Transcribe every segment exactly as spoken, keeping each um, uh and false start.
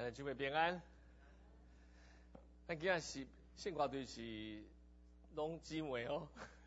还是姊妹平安。咱今仔是圣歌队是拢姊妹哦，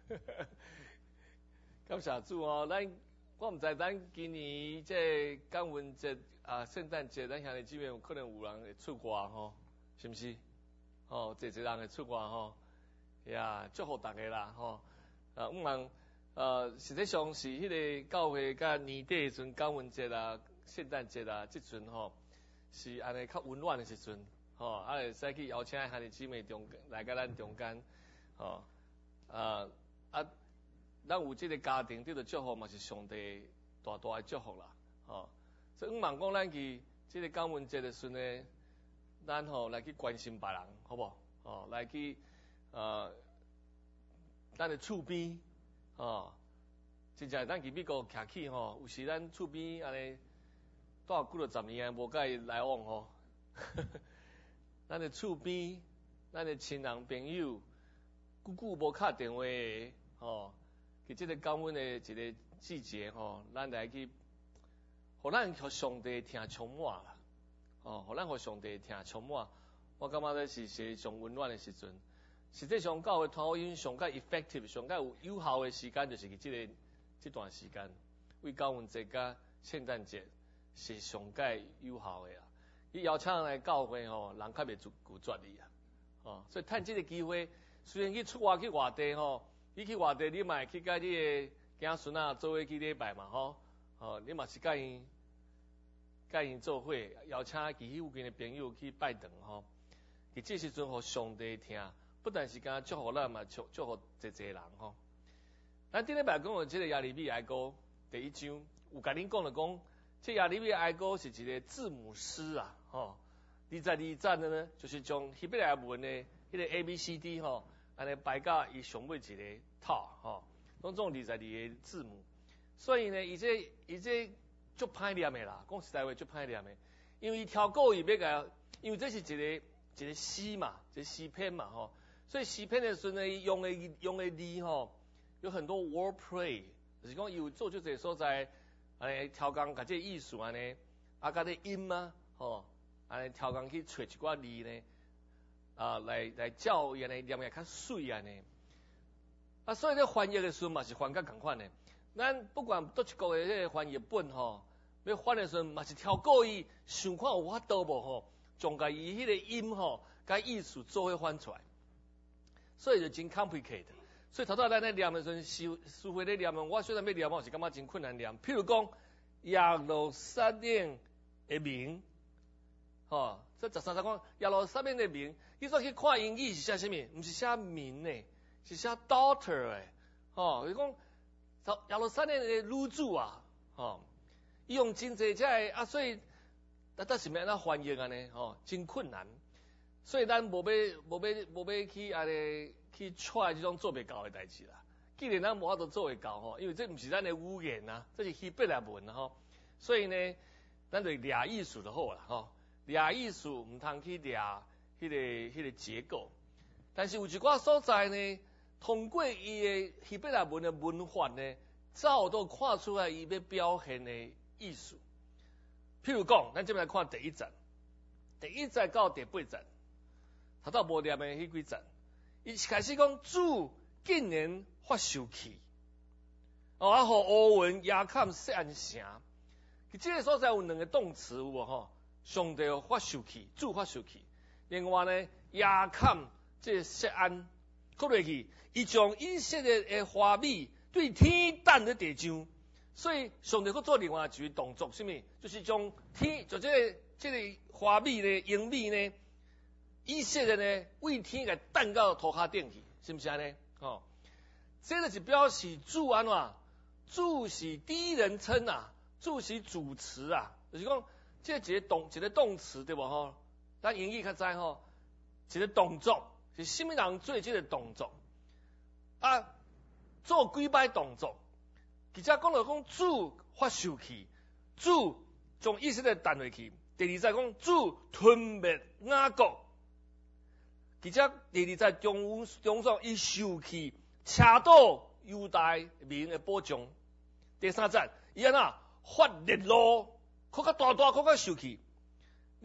感谢主哦。咱我毋知咱今年这感恩节啊、圣诞节，咱兄弟姊妹有可能有人会出外吼，是毋是？哦，侪侪人会出外吼，呀，祝福大家啦吼。啊，毋通呃，实际上是迄个教会甲年底迄阵感恩节啊、圣诞节啊，即阵吼是安尼较温暖的时阵，吼，啊会使去邀请兄弟姊妹中来甲咱中间，吼，啊啊，咱有即个家庭得到祝福嘛是上帝大大的祝福啦，吼，所以毋茫讲咱去即个感恩节的时阵呢，咱吼来去关心别人，好无？吼，来去呃，咱的厝边。哦，真正咱去美国徛起吼，有时咱厝边安尼住几落十年啊，无甲伊来往吼。咱的厝边，咱的亲人朋友，久久无敲电话的吼，伫即个感恩的一个季节吼，咱来去，互咱互上帝听充满啦，吼，互咱互上帝听充满，我感觉这是是上温暖的时阵。实际上，教会传福音上较 effective、上较有有效的时间，就是即个这段时间，为感恩节甲圣诞节是上较有效的啊。伊邀请人来教会吼，人较袂拒绝你啊。哦，所以趁即个机会，虽然去出外去外地吼，你去外地你嘛去甲你的囝孙仔做伙去礼拜嘛吼，哦，你嘛是甲因甲因做伙，邀请其附近的朋友去拜堂吼。伫即时阵，互上帝听。不但是敢祝福咱嘛，祝祝福侪侪人吼。咱顶礼拜讲的即个亚利米哀歌第一章，有甲恁讲了讲，这亚利米哀歌是一个字母诗啊，吼。二十二赞的呢，就是将希伯来文的迄个 A B C D 吼，安尼排到伊上尾一个套吼，拢总二十二个字母。所以呢，伊这伊这足歹念的啦，讲实在话足歹念的，因为伊挑过伊要甲，因为这是一个一个诗嘛，一个诗篇嘛吼。所以诗篇的时候呢，用的用的字吼，有很多 wordplay， 就是讲有做就这所在，安尼挑工甲这艺术安尼，啊甲这音啊，吼，安尼挑工去找一寡字呢，啊来来教安尼念起较水安尼。啊，所以咧翻译的时候嘛是翻甲共款的。咱不管倒一国的迄个翻译本吼，要翻的时候嘛是挑过伊，想看有法度无吼，将甲伊迄个音吼，甲艺术做伙翻出来。所以就真 complicated， 所以头头咱咧念的时阵，师师傅咧念的，我虽然要念，我是感觉真困难念。譬如讲亚罗撒冷的名，吼，这十三十讲亚罗撒冷的名，你说去看英语是写什么？不是写名呢，是写 daughter 诶，吼，伊讲亚罗撒冷的女主啊，吼，伊用真济只个啊，所以但但是要安怎翻译安尼，吼，真困难。所以咱无要无要无要去安尼去揣这种做袂到的代志啦。既然咱无法度做会到吼，因为这毋是咱的语言呐，这是希伯来文吼。所以呢，咱就掠艺术就好啦吼。掠艺术毋通去掠迄个迄个结构，但是有一寡所在呢，通过伊的希伯来文的文法呢，早都看出来伊要表现的艺术。譬如讲，咱这边来看第一节，第一节到第八节。头到无念的迄几节，伊开始讲主竟然发受气，哦，啊，互乌云压砍设安城。伫这个所在有两个动词有无吼？上帝发受气，主发受气。另外呢，压砍这设安搁落去，伊将以色列的花米对天等咧地上，所以上帝搁做另外一个动作，什么？就是将天就这个这个花米呢，英米呢。以色列呢，为天给弹到涂骹顶去，是不是安尼？哦，这个是表示主安怎？主是第一人称啊，主是主词啊，就是讲这一个动一个动词对无吼？咱英语较知吼，一个动作是什么人做这个动作啊？做几摆动作？其实讲了讲主发受气，主将以色列弹落去。第二再讲主吞灭雅各。而且第二节中中上伊受气，车倒犹大民的保障。第三节伊安那发烈怒，更较大大，更较受气。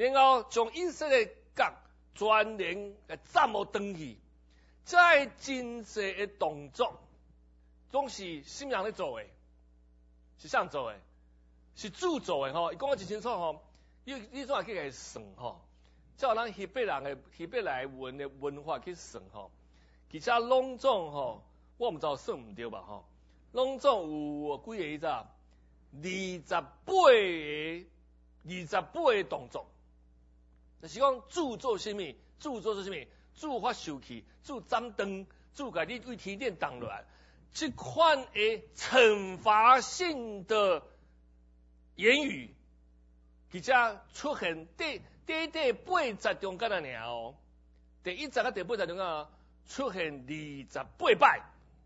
然后将以色列国全然给斩无转去，这真济的动作，总是什么人咧做的？是谁做的？是主做的吼。伊讲得真清楚吼，你你怎啊去来算吼？照咱希伯人的希伯来文的文化去算吼，其实拢总吼，我毋知道算毋对吧吼，拢总有几个伊咋？二十八个二十八个动作，就是讲主做啥物，主做做啥物，主发受气，主斩断，主甲你为天顶动落来，这款的惩罚性的言语，其实出现第第第八十中间啊尔哦，第一十甲第八十中间出现二十八摆，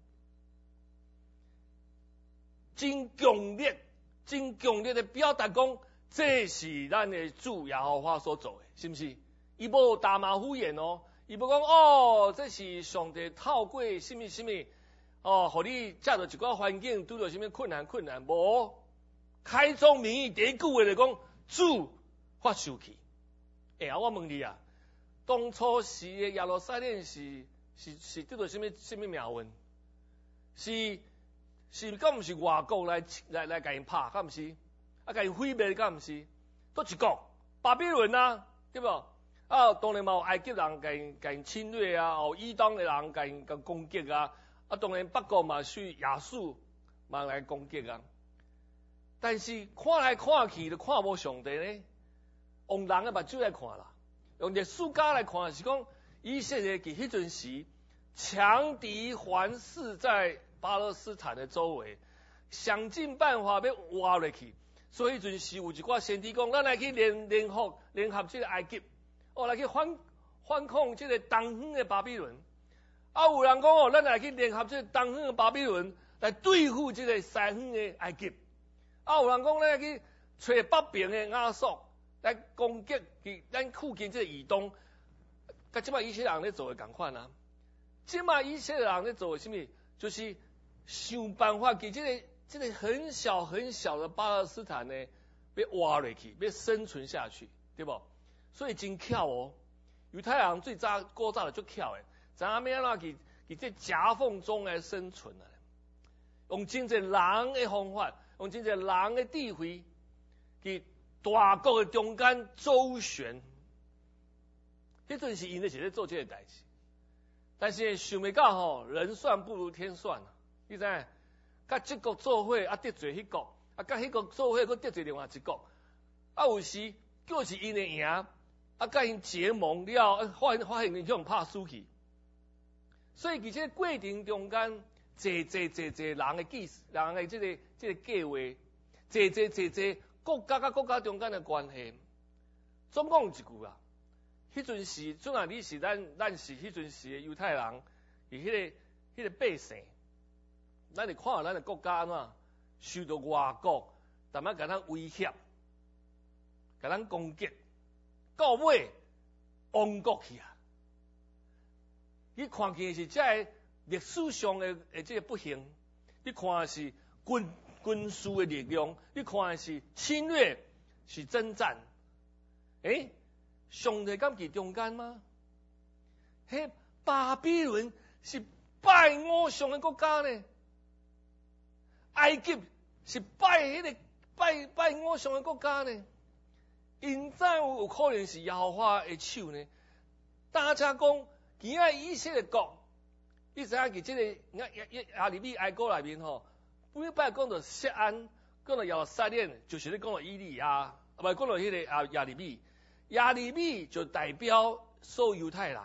真强烈。真强烈的表达讲，这是咱的主耶和华所做的，是不是？伊无大马虎眼哦，伊无讲哦，这是上帝透过什么什么哦，互你借着一寡环境拄到什么困难困难，无开宗明义第一句话就讲主发受气。哎呀，我问你啊，当初时的耶路撒冷是是是得到什么什么命运？是？是，敢毋是外国来来来甲因拍，敢毋是？啊，甲因毁灭，敢毋是？倒一个巴比伦啊，对无？啊，当然嘛有埃及人甲因甲因侵略啊，有以东的人甲因甲攻击啊，啊，当然北国嘛是亚述嘛来攻击啊。但是看来看去就看无上帝呢，用人的目睭来看啦，用历史家来看是讲，以色列伫迄阵时强敌环视在巴勒斯坦的周围，想尽办法要挖落去，所以迄阵时有一寡先知讲，咱来去联联合联合这个埃及，哦来去反反抗这个东方的巴比伦。啊，有人讲哦，咱来去联合这个东方的巴比伦来对付这个西方的埃及。啊，有人讲咱来去找北边的亚述来攻击伫咱附近这个以东。甲即摆以色列人咧做的共款啊，即摆以色列人咧做的什么？就是想办法给这个这个很小很小的巴勒斯坦呢，要挖落去，要生存下去，对不？所以真巧哦，犹太人最早古早就足巧的，知影要安怎去去这夹缝中来生存啊，用真侪人的方法，用真侪人的智慧，去大国的中间周旋。迄阵是因咧是咧做这个代志，但是想袂到吼，人算不如天算啊！你知影？甲这国做伙啊得罪迄国，啊甲迄国做伙佫得罪另外一国，啊有时就是因会赢，啊甲因结盟了，发现发现因向拍输去。所以其实过程中间，侪侪侪侪人的计，人的这个这个计划，侪侪侪侪国家甲国家中间的关系。总讲一句啊，迄阵时，准啊你是咱咱是迄阵时的犹太人，而迄个迄个百姓。咱就看到咱的国家安怎受到外国淡仔甲咱威胁，甲咱攻击，到尾亡国去啊！你看见是这个历史上的诶这个不幸，你看的是军军事的力量，你看的是侵略，是征战。诶，上帝敢伫中间吗？迄巴比伦是拜偶像的国家呢？埃及是拜迄个拜拜偶像的国家呢，因怎有有可能是耶和华的手呢？大家讲，今仔以色列国，你知影伫即个亚亚亚利米哀歌内面吼，每摆讲到锡安，讲到耶路撒冷，就是咧讲到以利亚，唔係講到迄個亞亞利米，亞利米就代表所有猶太人，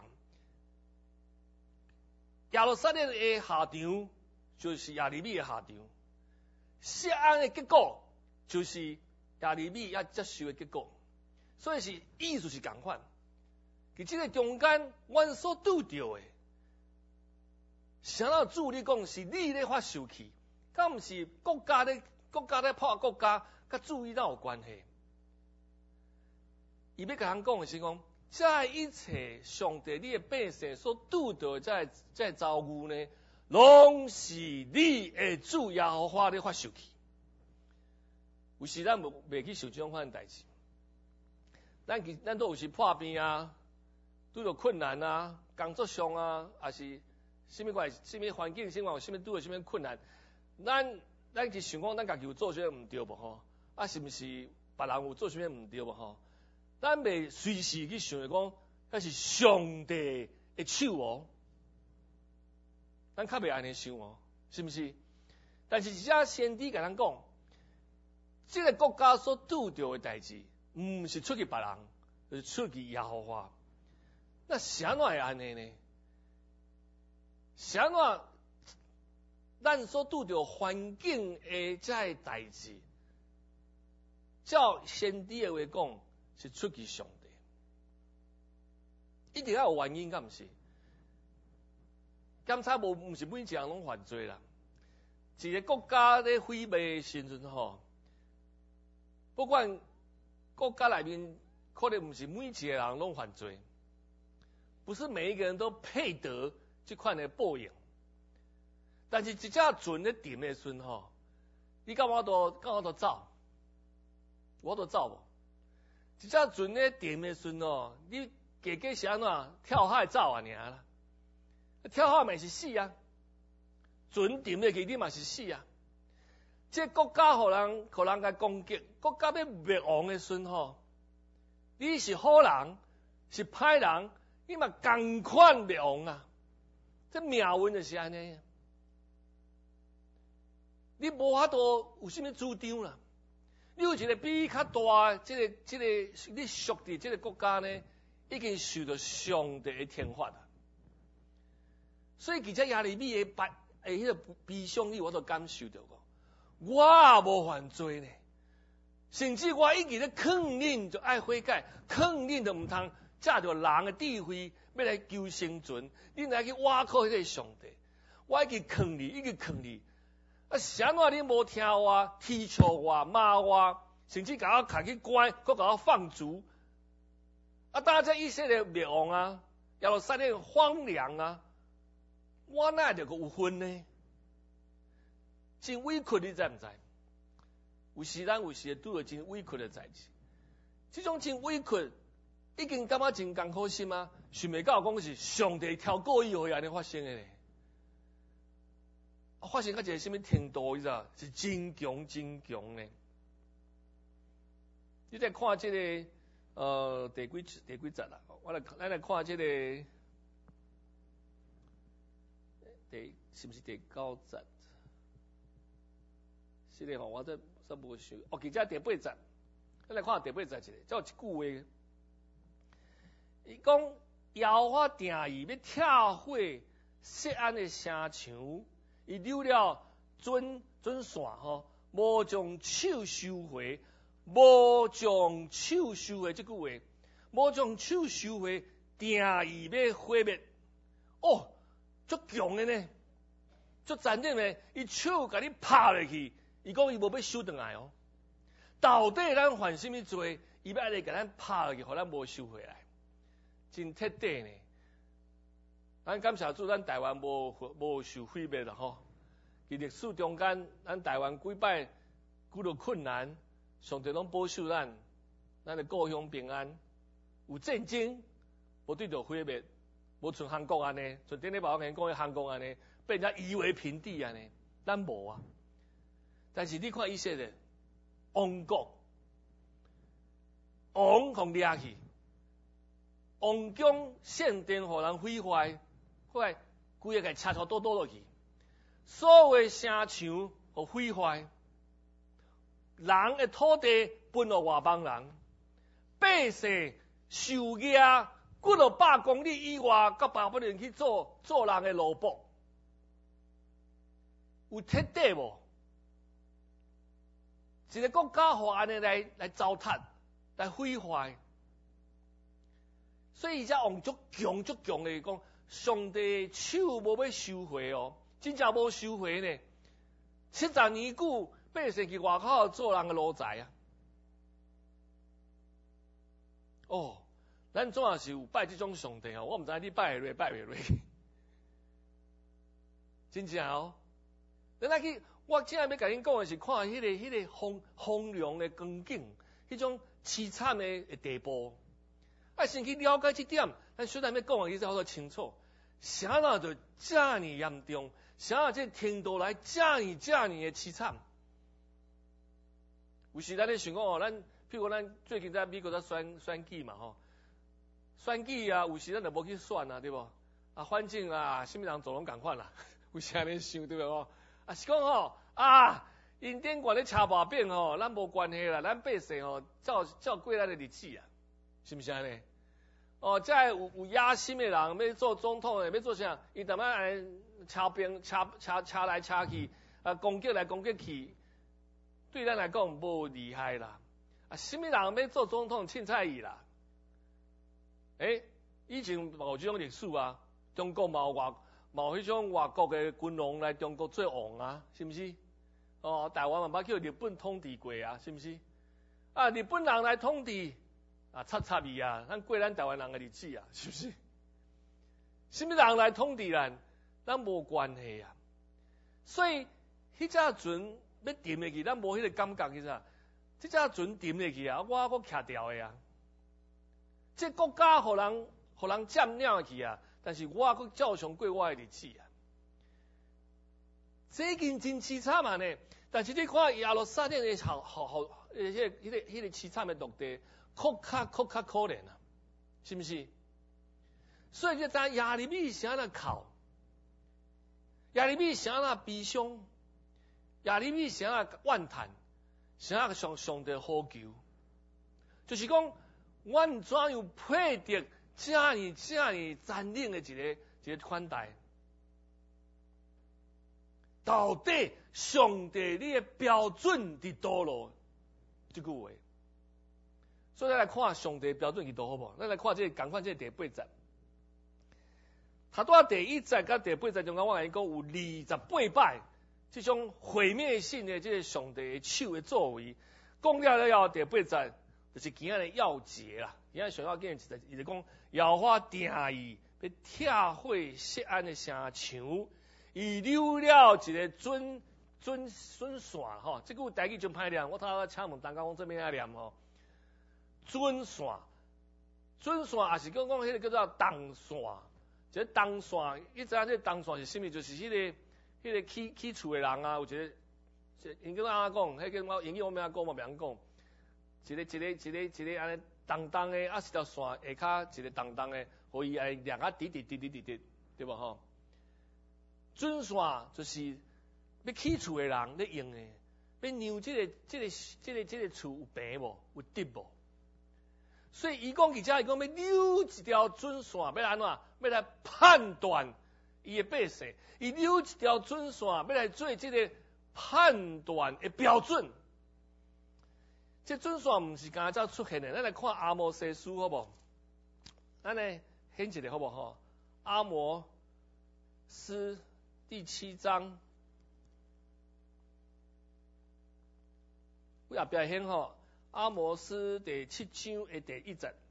耶路撒冷嘅下場就是亞利米嘅下場，錫安嘅結果就是亞利米要接受嘅結果，所以是意思是共款。其實個中間，阮所拄到嘅，啥人主你講是你咧發受氣，敢毋是國家咧國家咧破國家，甲主伊哪有關係？伊要甲人講嘅是講，這一切上帝你嘅百姓所拄到嘅這這遭遇呢，攏是你嘅主耶和華咧發受氣。有時咱袂袂去受這種款代志， 咱其咱都有时破病啊，拄着困难啊，工作上啊，还是什么怪、什么环境生活有什么拄着什么困难，咱咱去想讲，咱家己有做啥毋对无吼？啊，是毋是别人有做啥毋对无吼？咱袂随时去想讲，那是上帝的手哦。咱较袂安尼想哦，是毋是？但是一只先知甲咱讲，这个国家所拄着的代志，毋是出去别人，是出去耶和华。那是安怎会安尼呢？是安怎咱所拄着环境的这代志，照先知的话讲，是出去上帝。一定要有原因，敢毋是？检查无，毋是每一个人拢犯罪啦。一个国家咧毁灭的时阵吼，不管国家内面可能毋是每一个人拢犯罪，不是每一个人都配得这款的报应。但是一只船咧沉的时阵吼，你甲我都甲我都走，我都走无。一只船咧沉的时阵吼，你加加是安怎跳海走啊？尔啦，跳海咪是死啊！船沉落去，你嘛是死啊！这国家互人互人甲攻击，国家要灭亡的时阵吼，你是好人是歹人，你嘛同款灭亡啊！这命运就是安尼。你无法度有啥物主张啦？你有一个比较大的这个这个，你属伫这个国家呢，已经受到上帝的天罚啦。所以，其实亚利米的白诶，迄个悲伤，你我都感受到过。我也无犯罪呢，甚至我已经咧肯定就爱悔改，肯定就毋通借着人的智慧要来求生存，你来去挖靠迄个上帝，我已经坑你，已经坑你。啊，啥话你无听我，踢笑我，骂我，甚至甲我扛去关，搁甲我放逐。啊，大家以色列灭亡啊，耶路撒冷荒凉啊，我哪会着有份呢？真委屈，你知唔知？有时咱有时会拄着真委屈的代志，这种真委屈，已经感觉真艰苦心啊！想袂到讲是上帝挑故意会安尼发生的咧。啊，发生到一个什么程度，你知道？是真强真强呢。你再看这个呃第几第几节啦？我来咱来看这个第是不是第九节？是咧吼，我这这无想，哦，其实第八节，咱来看第八节一个，这有一句话，伊讲耶和华定义要拆毁锡安的城墙。伊留了准准线吼，无将手收回，无将手收回，这句话，无将手收回，定义要毁灭。哦，足强的呢，足坚定的，伊手甲你拍落去，伊讲伊无要收回来哦。到底咱犯什么罪？伊要安尼甲咱拍落去，互咱无收回来，真彻底呢。咱感谢主，咱台湾无无受毁灭啦吼。伫历史中间，咱台湾几摆遇到困难，上帝拢保守咱，咱的故乡平安。有战争，无对着毁灭，无像韩国安尼，像顶礼拜我跟讲的韩国安尼，被人家夷为平地安尼，咱无啊。但是你看以色列亡国，王互掠去，王将圣殿互人毁坏。后来，规个给拆拆倒倒落去，所有的城墙互毁坏，人的土地分予外邦人，百姓受压，几落百公里以外，到巴比伦去做做人的奴仆，有彻底无？一个国家互安尼来来糟蹋，来毁坏，所以才用足强足强的讲。上帝手无要收回哦，真正无收回呢。七十年久，百姓去外口做人的奴才啊。哦，咱总也是有拜这种上帝哦，我毋知你拜会落拜袂落。真正哦，咱来去，我今日要甲恁讲的是看迄、那个迄、那个荒荒凉的光景，迄种凄惨的地步。 啊，先去了解这点，咱虽然要讲的其实好多清楚，啥那就这么严重，啥这程度来这么这么的凄惨。有时咱咧想讲哦，咱譬如咱最近在美国在选选举嘛吼，选举啊，有时咱就无去选啊，对无？啊，反正啊，什么人做拢共款啦，有时安尼想对无？啊是讲吼啊，因顶管咧车毛病吼，咱无关系啦，咱百姓吼照照过咱的日子啊，是毋是安尼？哦，再有有野心的人要做总统的，要做啥？伊淡仔安尼车兵、车车车来车去，啊攻击来攻击去，对咱来讲无厉害啦。啊，什么人要做总统？凊彩伊啦。诶，以前有这种历史啊，中国嘛有外嘛有迄种外国的军龙来中国做王啊，是毋是？哦，台湾嘛捌叫日本统治过啊，是毋是？啊，日本人来统治。啊，插插伊啊，咱过咱台湾人的日子啊，是不是？什么人来统治咱，咱无关系啊。所以，迄只船要沉下去，咱无迄个感觉，其实，这只船沉下去啊，我搁徛掉的啊。这国家互人互人占领去啊，但是我搁照常过我的日子啊。这件真凄惨啊呢，但是你看亚罗撒冷的好好好，迄个迄个迄个凄惨的土地。哭较哭较可怜啊，是不是？所以就知亚利米是安那哭，亚利米是安那悲伤，亚利米是安那怨叹，是安那上上帝呼求，就是讲，阮怎样配得这样这样残忍的一个一个款待？到底上帝你的标准伫倒落？这句话。所以咱来看上帝标准是多好无？咱来看这个共款这个第八节，头拄仔第一节甲第八节中间，我甲你讲有二十八摆这种毁灭性的这个上帝的手的作为。讲了了后，第八节就是今仔的要节啦。今仔上要紧的就是讲，耶和华定义要拆毁锡安的城墙，伊留了一个准准准线吼。这句台语真歹念，我头仔请问大家讲这边爱念吼。准线，准线也是讲讲迄个叫做动线，即个动线，你知影这动线是啥物？就是迄、那个、迄个起起厝的人啊，有一个，因叫安怎讲？迄个我英语我咩讲，我袂晓讲。一个一个一个一个安尼动动的，啊一条线下骹一个动动的，互伊安两啊滴滴滴滴滴滴，对无吼？准线就是要起厝的人咧用的，要让即、这个即、这个即、这个即、这个厝有平无？有直无？所以，伊讲伊遮伊讲要留一条准线，要来安怎？要来判断伊的百姓，伊留一条准线，要来做这个判断的标准。这准线毋是刚才出现的，咱来看阿摩西书好无？咱来显一个好无吼？阿摩斯第七章，我后壁显吼。阿摩斯第七章的第一节，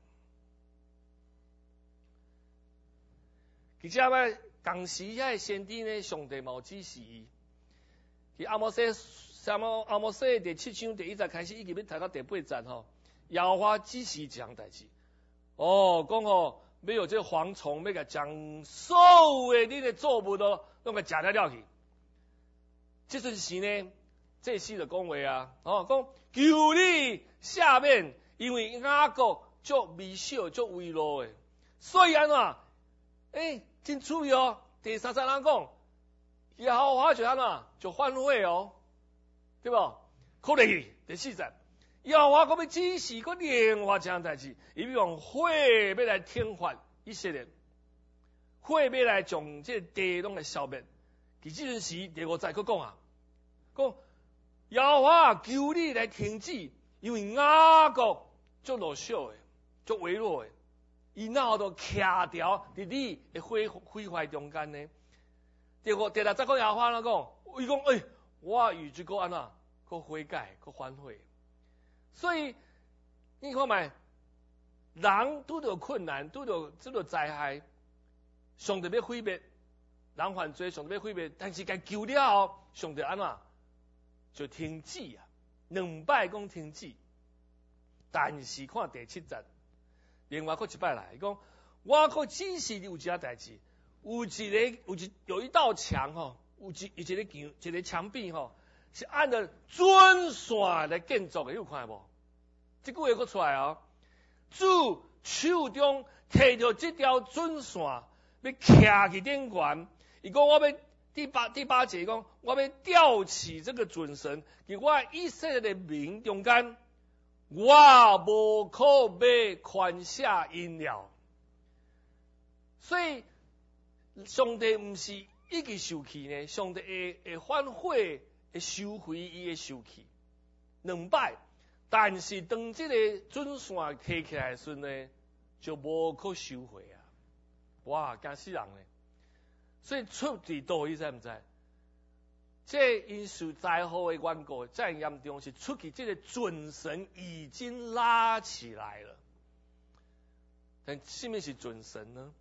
其实啊，当时遐先知呢，上帝冇指示伊。伫阿摩西，什么阿摩西第七章第一节开始，一直要读到第八节吼，耶和华指示一项代志。哦，讲吼，要有这蝗虫，要甲将所有的你的作物都拢甲食了了去。这阵时呢，这时就讲话啊，哦，讲求你赦免，因为雅各足微小、足微弱的，所以安怎？诶，真趣味哦。第三十人讲，耶和华就安怎？就反悔哦，对无？可能去第四节，耶和华讲要指示个另外一项代志，伊要用火要来天罚以色列，火要来将这地拢来消灭。其这阵时第五节佫讲啊，讲。耶和华求你来停止，因为雅各足弱小的，足微弱的，伊哪都徛条伫你的毁毁坏中间呢？第五、第六再讲耶和华怎讲？伊讲诶，我与这个安怎，个悔改，个反悔。所以你看卖，人拄着困难，拄着拄着灾害，上帝要毁灭，人犯罪，上帝要毁灭，但是该救了后，上帝安怎？就停止啊，两摆讲停止，但是看第七节， 另外佫一摆来，伊讲我佫只是有一件代志，有一个有一有一道墙吼，有一一个墙一个墙壁吼，是按照准线来建筑的，有看无？这句话佫出来哦，主手中摕着这条准线，要徛去顶悬。伊讲我要第八第八节讲，我要吊起这个准绳，伫我以色列的民中间，我无可要宽下因了。所以上帝毋是一直受气呢，上帝会会反悔，会收回伊的受气两摆。但是当这个准线提起来时呢，就无可收回啊！哇，惊死人呢！所以出伫倒位，知毋知？这因受灾祸的缘故，再严重是出去这个准绳已经拉起来了。但什么是准绳呢？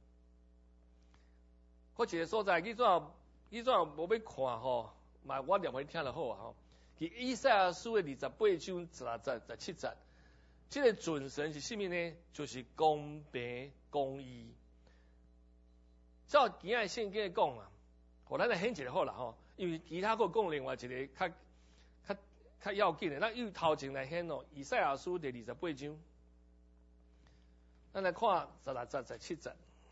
我一个所在，你怎你怎无要看吼？嘛，我念互你听就好啊吼。伫以赛亚书的二十八章十六十、十七节，这个准绳是什么呢？就是公平公义。照今仔圣经讲啊，我咱来显一个好啦吼，因为其他佫讲另外一个较较较要紧的，咱由头前来显哦。以赛亚书第二十八章，咱来看十六节、十七节。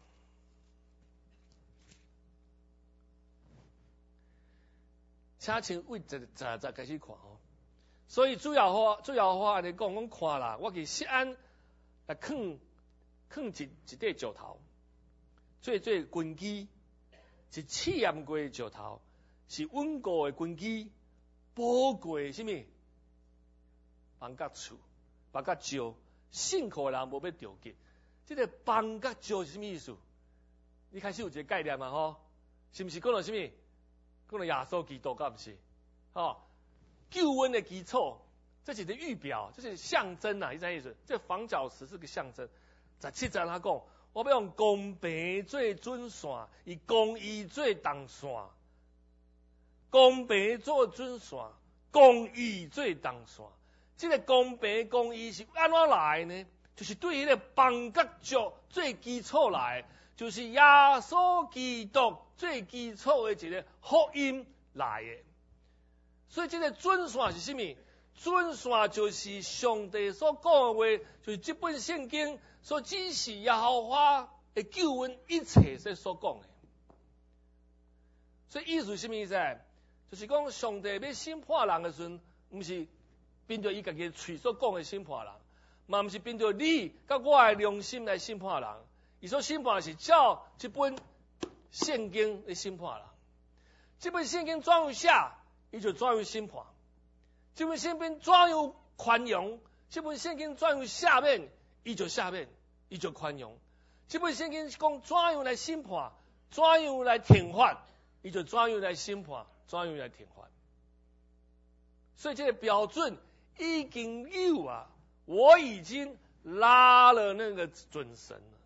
请请为十十十开始看哦。所以主要话主要话安尼讲，阮看啦，我去锡安来囥囥一一块石头，做做根基，是试验过的石头，是稳固的根基，宝贵什么？房甲厝，房甲石，信靠的人无要着急。这个房甲石是什么意思？你开始有一个概念嘛吼？是不是讲到什么？讲到耶稣基督，敢不是？哦，救恩的基础，这是个预表，这是象征啊，是啥意思？这房角石是个象征。十七节他讲，我要用公平做准线，以公义做动线，公平做准线，公义做动线。这个公平公义是安怎来呢？就是对迄个房角石做基础来，就是耶稣基督最基础的一个福音来的。所以这个准线是什么？准线就是上帝所讲的话，就是这本圣经所指示耶和华的救恩一切所讲的。所以意思是什么意思？就是讲上帝要审判人的时阵，不是凭着伊家己嘴所讲的审判人，嘛不是凭着你甲我的良心来审判人。伊所审判是照这本圣经来审判人。这本圣经怎样写，伊就怎样审判；这本圣经怎样宽容，这本圣经怎样赦免，伊就赦免，伊就宽容。这本圣经讲怎样来审判，怎样来惩罚，伊就怎样来审判，怎样来惩罚。所以这个标准已经有啊，我已经拉了那个准绳了。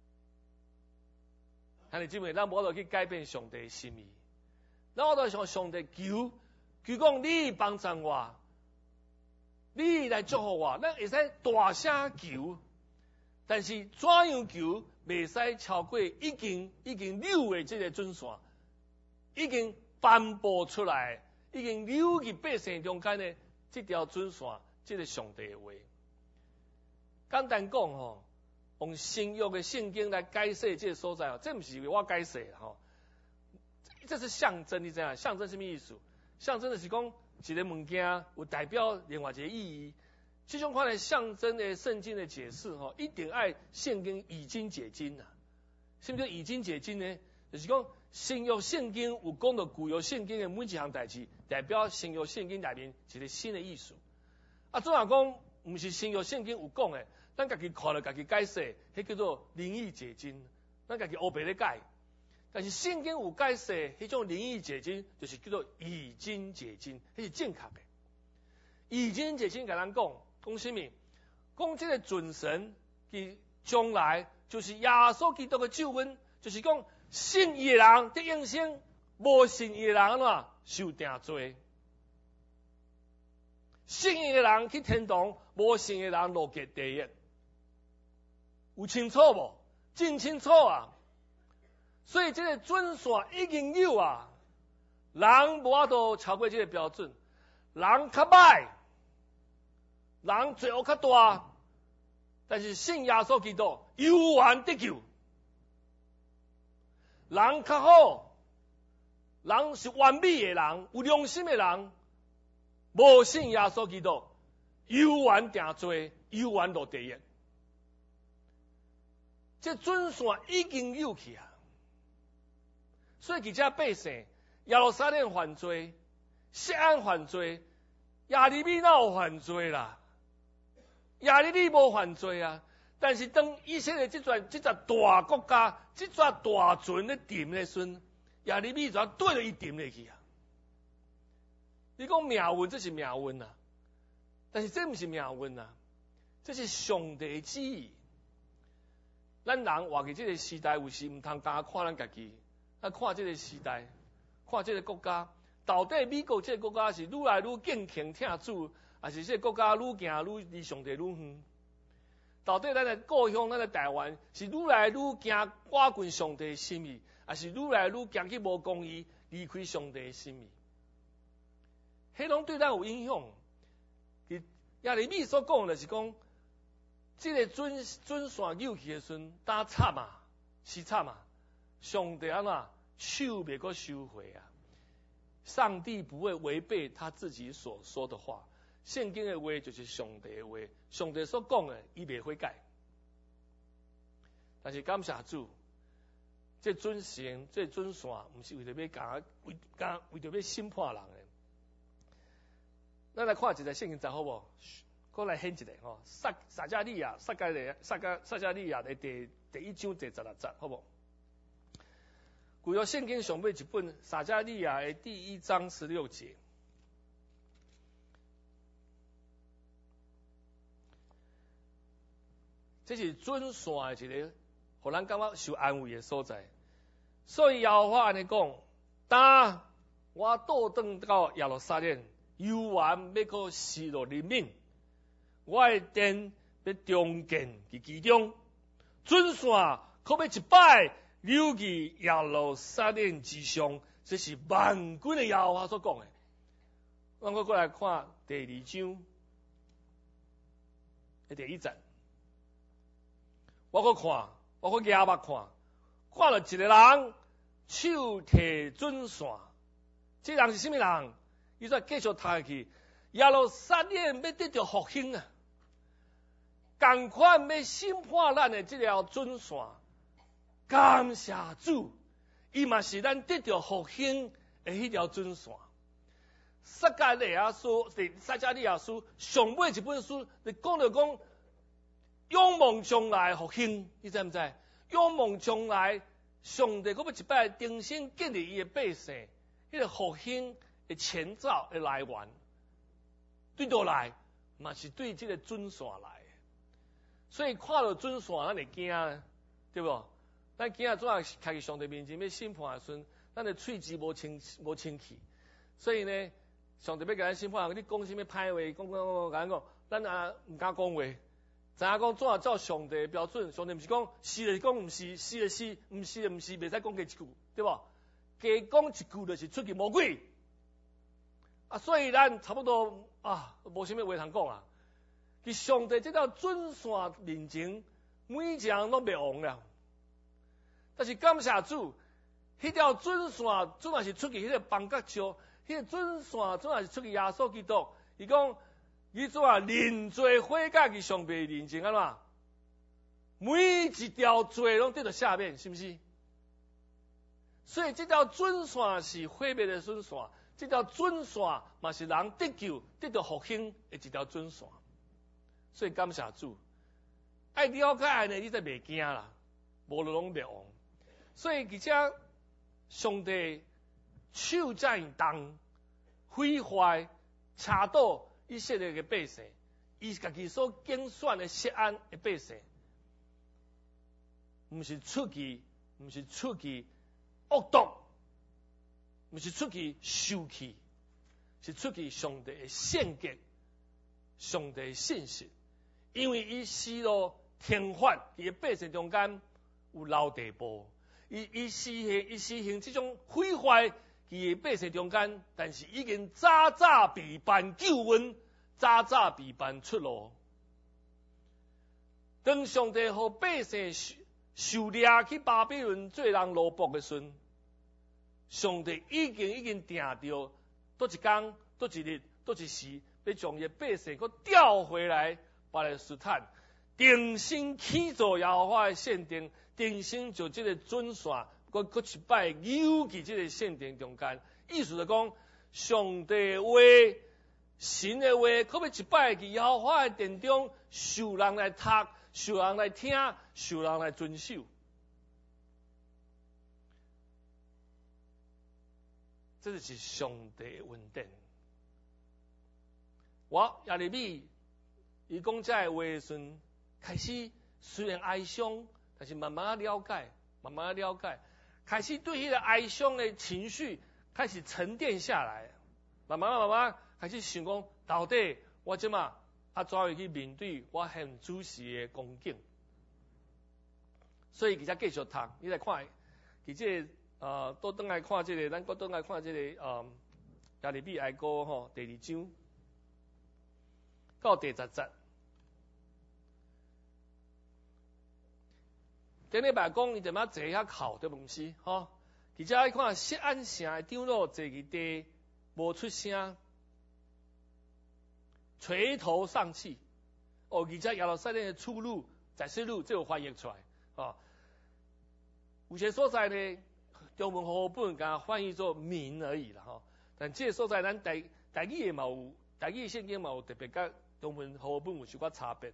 兄弟姊妹，咱无得去改变上帝的心意。咱我都向上帝求，求讲你帮助我，你来祝福我，咱会使大声求，但是怎样求，袂使超过已经已经留的这个准线，已经颁布出来，已经留伫百姓中间的这条准线，这个上帝的话。简单讲吼，用新约的圣经来解释这个所在，这不是我解释吼。这是象征，你知影？象征什么意思？象征的是讲一个物件有代表另外一个意义。这种款的象征的圣经的解释，吼，一定爱圣经以经解经呐。什么叫以经解经呢？就是讲新约圣经有讲到旧约圣经的每一项代志，代表新约圣经内面一个新的意思。啊，总然讲唔是新约圣经有讲的，咱家己看了家己解释，迄叫做灵意解经，咱家己黑白咧解。但是圣经有解释，迄种灵意解经，就是叫做以经解经，迄是正确的。以经解经，甲咱讲讲什么？讲这个准绳，其将来就是耶稣基督的救恩，就是讲信伊的人得永生，无信伊的人怎受定罪。信伊的人去天堂，无信伊的人落去地狱。 有清楚无？真清楚啊！所以这个准线已经有啊，人无法度超过这个标准，人较歹，人罪恶较大，但是信耶稣基督有缘得救，人较好，人是完美的人，有良心的人，无信耶稣基督，有缘定罪，有缘落地狱。这准线已经有去啊！所以其他百姓，耶路撒冷犯罪，锡安犯罪，亚利米哪有犯罪啦？亚利米无犯罪啊！但是当以色列这座这座大国家，这座大船咧沉咧时，亚利米就对着伊沉落去啊！你讲命运，这是命运啊！但是这不是命运啊，这是上帝的旨意。咱人活伫这个时代，有时唔通单看咱家己，啊看这个时代，看这个国家，到底美国这个国家是愈来愈敬虔听主，还是这个国家愈行愈离上帝愈远？到底咱的故乡，咱的台湾是愈来愈行挂近上帝的心意，还是愈来愈行去无公义，离开上帝的心意？迄拢对咱有影响。亚利米所讲的就是讲。这个准准线扭去的时阵，打惨啊，是惨啊！上帝安怎手袂阁收回啊？上帝不会违背他自己所说的话，圣经的话就是上帝的话，上帝所讲的，伊袂悔改。但是感谢主，这准线、这准线，毋是为着要甲为甲为着要审判人的。咱来看一个圣经节好无？我来选一个吼，撒撒迦利亚撒迦利撒迦撒迦利亚的第第一章第十六节，好无？古约圣经上尾一本撒迦利亚的第一章十六节，这是准线的一个，互咱感觉受安慰的所在。所以耶和华安尼讲：当我倒转到耶路撒冷，有缘要搁失落人民。我的殿要重建伫其中，准线可要一摆留伫耶路撒冷之上，这是万军的耶和华所讲的。咱我过来看第二章的第一节，我搁看，我搁仰目看，看到一个人手提准线，这人是什么人？伊再继续读下去，耶路撒冷要得到复兴啊！同款要审判咱的这条准线，感谢主，伊嘛是咱得到复兴的迄条准线。撒迦利亚书，第撒迦利亚书上尾一本书，你讲着讲，仰望将来复兴，你知毋知？仰望将来，上帝搁要一摆重新建立伊的百姓，迄个复兴的前兆的来源，对倒来，嘛是对这个准线来。所以看到准线，咱会惊，对不？咱惊怎啊？开去上帝面前要审判的时阵，咱的喙齿无清无清气。所以呢，上帝要甲咱审判，你讲什么歹话，讲讲讲讲，咱啊唔敢讲话。知影讲怎啊照上帝的标准？上帝毋是讲是就是讲毋是，是就是是，毋是就毋是，袂使讲加一句，对不？加讲一句就是出去魔鬼。啊，所以咱差不多啊，无啥物话通讲啊。伫上帝这条准线面前，每一个人拢袂忘了。但是感谢主，迄条准线总也是出去迄个房角石，迄个准线总也是出去耶稣基督。伊讲，伊怎啊认罪悔改去上帝面前安怎？每一条罪拢得到赦免，是毋是？所以这条准线是毁灭的准线，这条准线嘛是人得救、得到复兴的一条准线。所以感谢主，爱了解安尼，你才袂惊啦，无就拢袂忘。所以而且上帝手真重，毁坏、查倒以色列嘅百姓，伊家己所拣选的锡安的百姓，毋是出去，毋是出去恶毒，毋是出去受气，是出去上帝的圣洁、上帝的信息。因为伊失落天法，伊百姓中间有留地步，伊伊实行伊实行这种毁坏伊百姓中间，但是已经早早备办救恩，早早备办出路。当上帝和百姓受受掠去巴比伦做人奴仆的时，上帝已经已经定着，倒一天、倒一日、倒一时，要将伊百姓搁调回来巴勒斯坦，重新起造耶和华的圣殿，重新就这个准线，搁搁一摆扭去这个圣殿中间。意思就讲，上帝话、神的话，可要一摆去耶和华的殿中，受人来读。受人来听，受人来遵守，这就是上帝的恩典。我亚利米，伊讲这话的时，开始虽然哀伤，但是慢慢啊了解，慢慢啊了解，开始对迄个哀伤的情绪开始沉淀下来，慢慢慢慢开始想讲，到底我即嘛？啊，怎样去面对我很主事的光景？所以其实继续读，你来看，其实呃，都倒来看这个，咱搁倒来看这个呃，亚利比哀歌吼，第二章到第十节。顶礼拜讲伊点仔坐遐哭，对毋是？吼，其实爱看锡安城的长老坐伫地，无出声。垂头丧气，哦，而且亚罗塞勒的出路，在示录就有翻译出来，哦，有些所在呢，中文和本甲翻译做民而已啦，吼、哦。但这个所在咱台台语的嘛有，台语圣经嘛有特别甲中文和本有小可差别。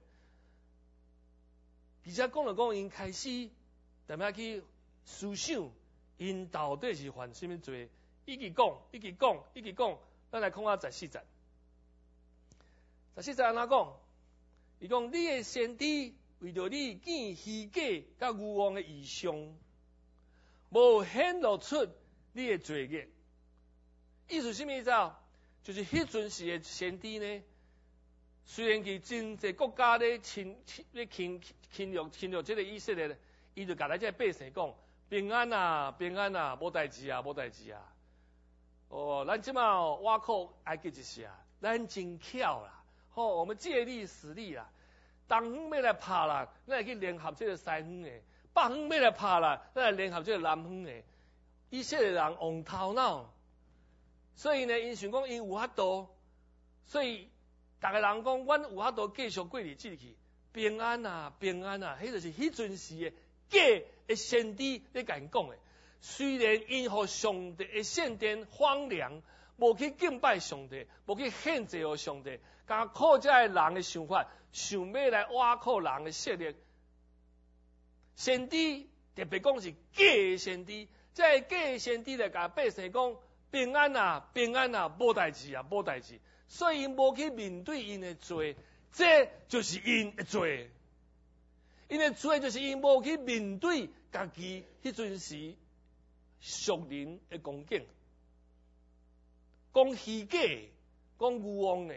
而且讲了讲，因开始踮遐去思想，因到底是犯什么罪？一直讲，一直讲，一直讲，咱来看下十四节。十四节安怎讲？伊讲你的先知为着你见虚假甲愚妄的异象，无显露出你的罪孽。意思什么意思啊？就是迄阵时的先知呢，虽然佢真济国家咧侵咧侵侵略侵略这个以色列咧，伊就甲咱这百姓讲平安啊平安啊，无代志啊无代志啊。哦，咱即马挖苦爱记一下，咱真巧啦。吼、哦，我们借力使力啦，东方要来拍啦，咱会去联合这个西方的；北方要来拍啦，咱来联合这个南方的。以色列人用头脑，所以呢，因想讲因有法度，所以逐个人讲，阮有法度继续过日子去，平安啊平安啊，迄就是迄阵时的假的先知咧甲因讲的。虽然因互上帝的圣殿荒凉，无去敬拜上帝，无去献祭予上帝。甲靠这人的想法，想要来挖靠人的势力，先知特别讲是假的先知，这假的先知来甲百姓讲平安啊平安啊，无代志啊无代志，所以因无去面对因的罪，这就是因的罪。因的罪就是因无去面对家己迄阵时属灵的光景，讲虚假，讲愚妄的。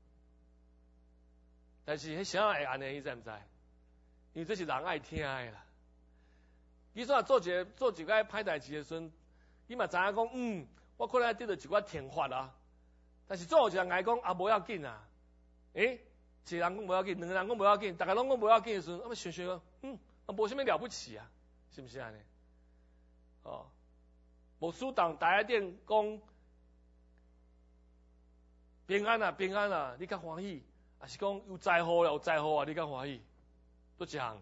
但是迄啥会安尼，你知唔知？因为这是人爱听的啦。你说做一个做一个歹代志的时阵，你嘛知影讲，嗯，我可能得到一寡天罚啊。但是总有一人爱讲啊，无要紧啊。诶，一个人讲无要紧，两个人讲无要紧，大家拢讲无要紧的时阵，啊，想想，嗯，啊，无啥物了不起啊，是不是安尼？哦，无输党大一点讲平安啊，平安啊，你较欢喜。也是讲有灾祸了，有灾祸啊！你敢欢喜？都一项。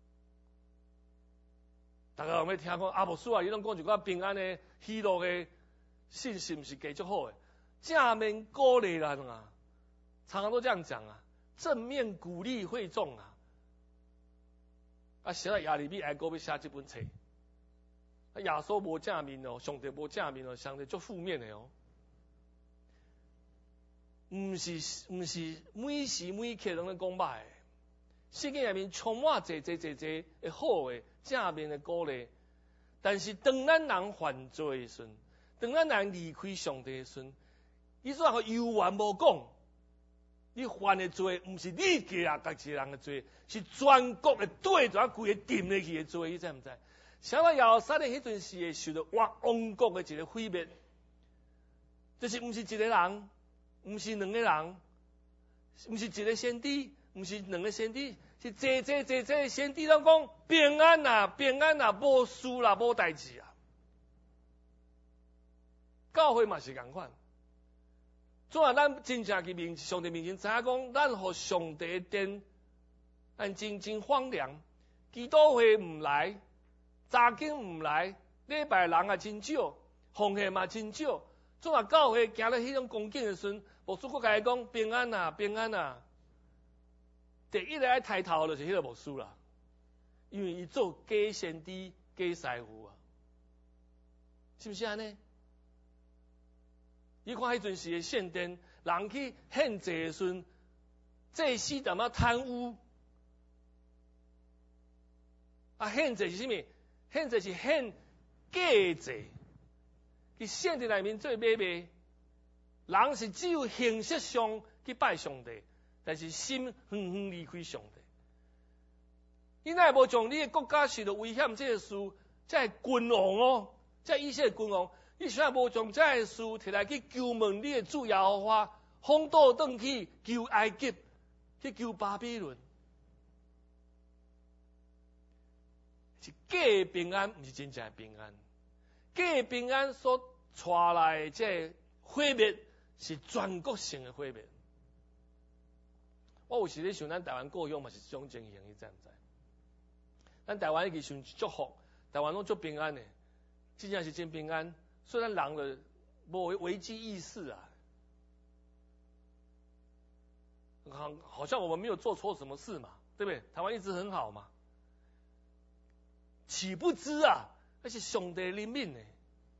大家有没听讲啊？无输啊！伊拢讲一寡平安的、喜乐的信息，毋是加足好的，正面鼓励人啊！常常都这样讲啊，正面鼓励会众啊。啊，现在亚利比哀歌要写这本册，啊，耶稣无正面哦，上帝无正面哦，上帝足负面的哦。毋是毋是每时每刻拢咧讲歹诶，世界内面充满侪侪侪侪诶好诶正面诶鼓励，但是当咱人犯罪诶时阵，当咱人离开上帝诶时阵，伊说个犹原无讲， 你犯的罪，唔是你家人家一个人的罪，是全国的对住规个沉落去的罪，你知唔知？像我亚萨的迄阵时会受到王王国的一个毁灭，就是唔是一个人，唔是两个人，唔是一个先知，唔是两个先知，是济济济济先知拢讲平安啊，平安啊，无事啦，无代志啊。教会嘛是共款。总啊，咱真正去面上帝面前知影讲，咱互上帝的殿，咱真真荒凉。基督会唔来，查经唔来，礼拜人也真少，奉献嘛真少。总啊，教会行到迄种光景的时阵，牧师佫甲伊讲平安啊，平安啊。第一个爱抬头就是迄个牧师啦，因为伊做假先知、假师傅啊，是毋是安尼？你看迄阵时的圣殿，人去献祭的时阵，祭司淡仔贪污。啊，献祭是啥物？献祭是献假祭，伫圣殿内面做买卖。人是只有形式上去拜上帝，但是心远远离开上帝。你若无将你的国家受到危险这个事，这君王哦，这以色列君王。你想无将这个事摕来去求问你的主耶和华，放倒转去求埃及，去求巴比伦，是假平安，不是真正的平安。假平安所带来的这毁灭，是全国性的毁灭。我有时咧想，咱台湾过向嘛是这种情形，你知唔知？咱台湾已经祝福，台湾拢足平安的，真正是真平安。虽然人的无危机意识啊，好，好像我们没有做错什么事嘛，对不对？台湾一直很好嘛，岂不知啊，那是上帝怜悯的。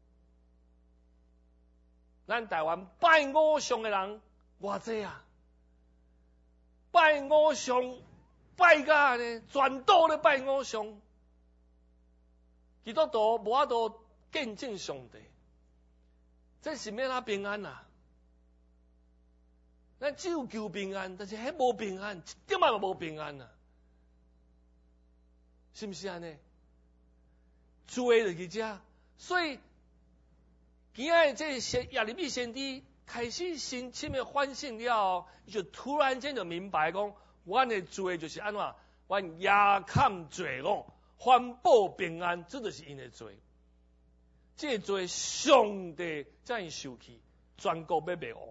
咱台湾拜偶像的人偌济啊，拜偶像拜甲呢，全岛咧拜偶像，基督徒无法度见证上帝。这是免他平安啊！咱只有求平安，但是迄无平安，一点仔嘛无平安啊！是毋是安尼？罪就去遮，所以今仔这些亚利比先知开始心深的反省了后，伊就突然间就明白讲，阮的罪就是安怎，阮压砍罪恶，环保平安，这就是因的罪。这罪上帝才会受气，全国要灭亡，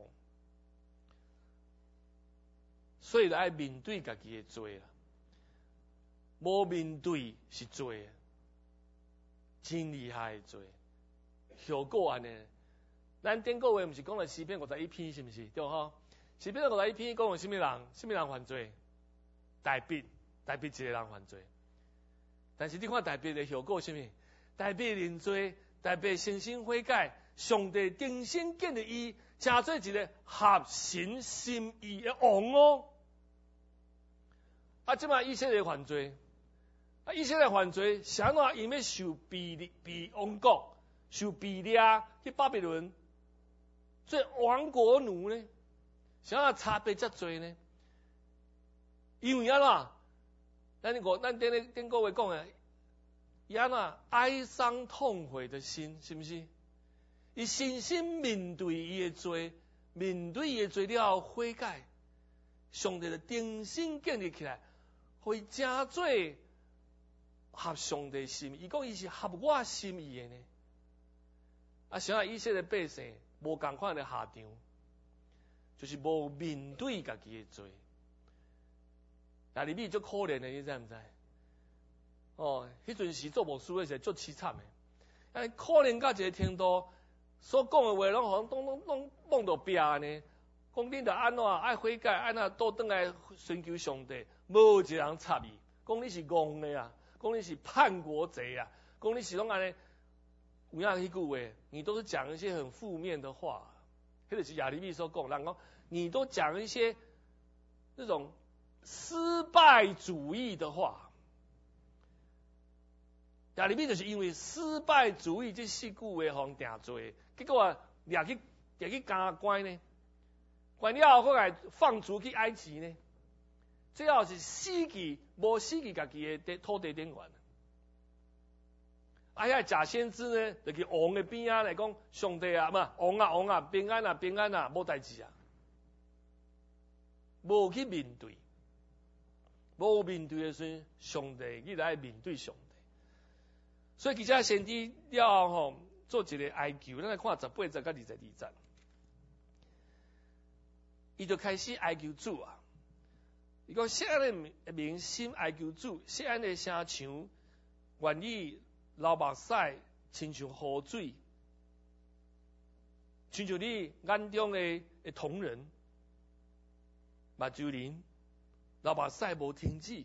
所以就爱面对家己的罪啦。无面对是罪，真厉害的罪。后果安尼，咱顶个月毋是讲了诗篇五十一篇，是毋是？对吼？诗篇五十一篇讲了什么人？什么人犯罪？大卫，大卫一个人犯罪。但是你看大卫的后果是啥物？大卫认罪。大卫诚心悔改，上帝定心建立伊，成做一个合神心意的王哦。啊，即马以色列犯罪，啊，以色列犯罪，啥怎因要受逼逼王国，受逼掠去巴比伦，做亡国奴呢？啥怎差别遮多呢？因为安怎？咱个咱顶咧顶个月讲诶。安怎哀伤痛悔的心，是不是？伊深深面对伊的罪，面对伊的罪了后悔改，上帝就定心建立起来，互伊真做合上帝心意。伊讲伊是合我心意的呢。啊，想下以色列百姓无共款的下场，就是无面对家己的罪。但里面足可怜的，你知唔知？哦，迄阵时做牧师的时候足凄惨的，哎，可怜到一个程度，所讲的话拢好像拢拢拢弄到壁呢。讲恁着安怎爱悔改，安怎倒转来寻求上帝，无一个人插伊。讲你是戆的啊，讲你是叛国贼啊，讲你是拢安尼。有影迄句话，你都是讲一些很负面的话。迄就是亚利比所讲，人讲你都讲一些那种失败主义的话。亚利比就是因为失败主义这四句话互定罪，结果啊，掠去掠去监关呢。 完了后来放逐去埃及呢？最后是死去，无死去家己的土地顶缘。啊，遐假先知呢，就去王的边啊来讲，上帝啊，嘛王啊王啊，平安啊平安啊，无代志啊，无去面对，无面对的时候，上帝伊来面对上帝。所以其实先知了吼，做一个哀求，咱来看十八节到二十二节，伊就开始哀求主啊。伊讲西安的民心哀求主，西安的城墙愿意流目屎，亲像河水，亲像你眼中的同人，目睭灵，流目屎无停止。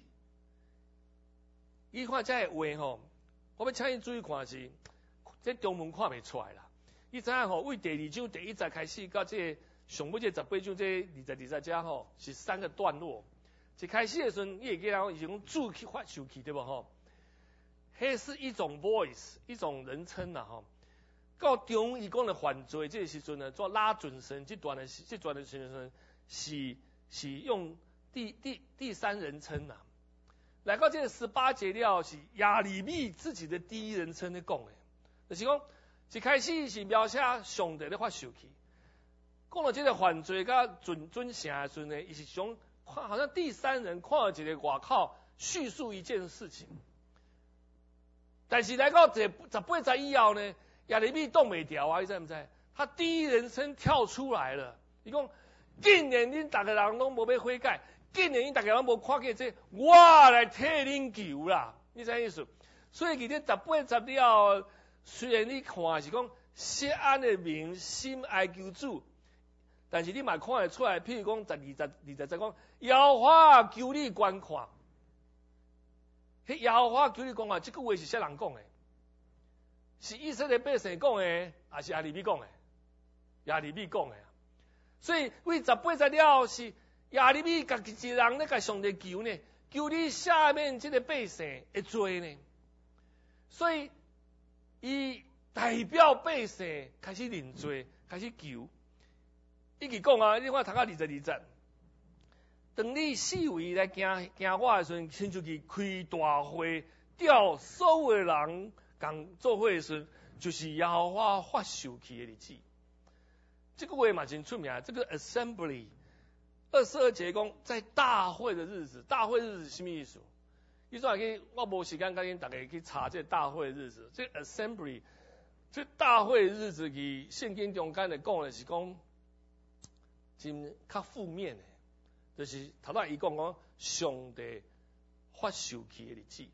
伊看这个话吼，我要请你注意看是，这中文看袂出来啦。你知影吼，为第二章第一节开始到这上尾这十八章这二十二十节吼，是三个段落。一开始的时阵，你会记得伊是讲主去发受气，对无吼？迄是一种 voice， 一种人称呐吼。到中伊讲的犯罪这个时阵呢，做拉准绳这段的这段的时阵是是用第第第三人称呐。来到这个十八节了是亚利米自己的第一人称咧讲的，就是讲一开始是描写上帝咧发受气，讲到这个犯罪甲准准成的时阵呢，伊是种。看，好像第三人看到一个外口叙述一件事情，但是来到这十八节以后呢，亚利米动袂掉啊，你知唔知？他第一人称跳出来了，伊讲：竟然恁大家人拢无要悔改，竟然恁大家人无看见这，我来替恁求啦，你知意思？所以其实十八节了，虽然你看是讲西安的民心哀求主。但是你嘛看得出来，譬如讲十二十二十节讲，耶和华求你观看，迄耶和华求你观看，这句话是啥人讲的？是以色列百姓讲的，还是亚利米讲的？亚利米讲的。所以为十八节了是亚利米家己一个人咧，甲上帝求呢，求你下面这个百姓会罪呢。所以伊代表百姓开始认罪，开始求。伊去讲啊，你看读到二十二节，当你四围来行行我的时阵，亲像去开大会，调所有的人共做伙的时阵，就是耶和华发受气的日子。这个话嘛真出名，这个 assembly 二十二节讲在大会的日子，大会日子是什么意思？伊说去，我无时间跟恁大家去查这大会的日子。这 assembly 这大会的日子，去圣经中间的讲的是讲。真较负面的，就是头仔伊讲讲上帝发受气的日子，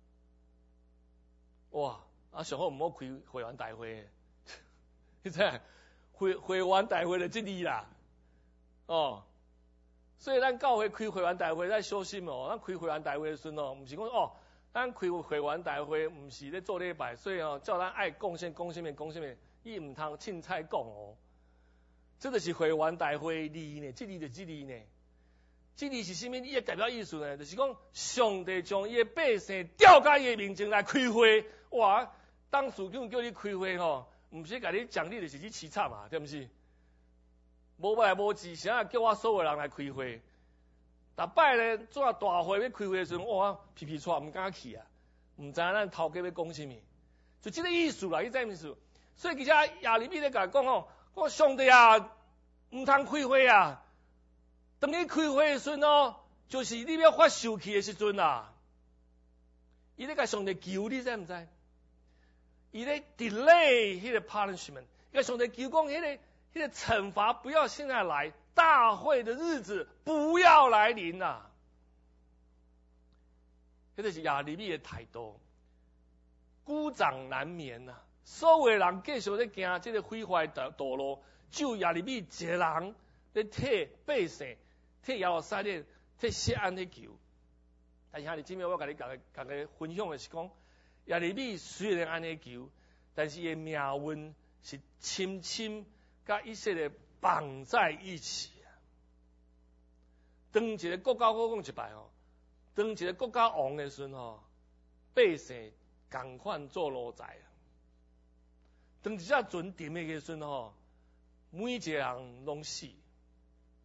哇！啊上好毋好开会员大会，你知会会员大会就即字啦，哦。所以咱教会开会员大会咱小心哦，咱开会员大会的时阵哦，毋是讲哦，咱开会员大会毋是咧做礼拜，所以哦，叫咱爱讲啥讲啥物讲啥物，伊毋通凊彩讲哦。这就是会员大会字呢，这字就这字呢。这字是什么？伊的代表意思呢？就是讲上帝将伊的百姓调到伊的面前来开会。哇！当事长叫你开会吼，毋是甲你奖励，就是你凄惨嘛，对毋是？无来无志，啥叫我所有人来开会？逐摆咧做大会要开会的时阵，哇，皮皮喘，毋敢去啊，毋知影咱头家要讲什么，就这个意思啦，你知意思？所以其实亚利米咧甲讲吼。我上帝啊，唔通开会啊！当你开会的时阵哦，就是你要发受气的时阵啦。伊咧甲上帝求，你知唔知？伊咧 delay 迄个 punishment， 甲上帝求讲迄个迄个惩罚不要现在来，大会的日子不要来临啦。迄个是亚利米的态度，孤掌难眠呐、啊。所有的人继续咧行这个毁坏的道路，只有亚利米一个人咧替百姓、替耶路撒冷、替西安咧求。但是兄弟姊妹，我甲你讲讲个分享的是讲，亚利米虽然安尼求，但是伊命运是深深甲以色列绑在一起啊。当一个国家，我讲一摆吼，当一个国家亡的时阵吼，百姓共款做奴才啊。当一只船沉的时阵吼，每一个人拢死。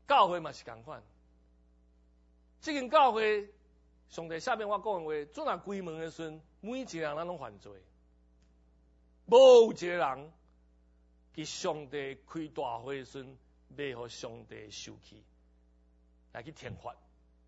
教会嘛是同款。这间教会，上帝下面我讲的话，做若关门的时阵，每一个人咱拢犯罪，无一个人伫上帝开大会的时阵，袂互上帝受气，来去天罚。